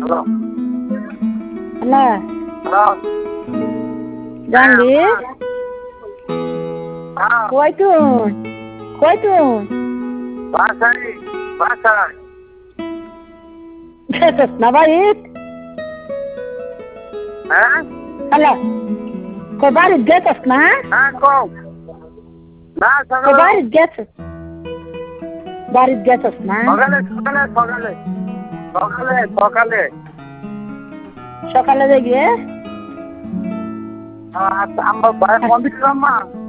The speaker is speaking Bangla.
হ্যালো জাহাঙ্গীর কই তুই গেছিস না বাড়িত? হ্যালো কই বাড়িত গেছিস না? বাড়িত গেছিস না? সকালে দেখবে আমার কম্পিউটার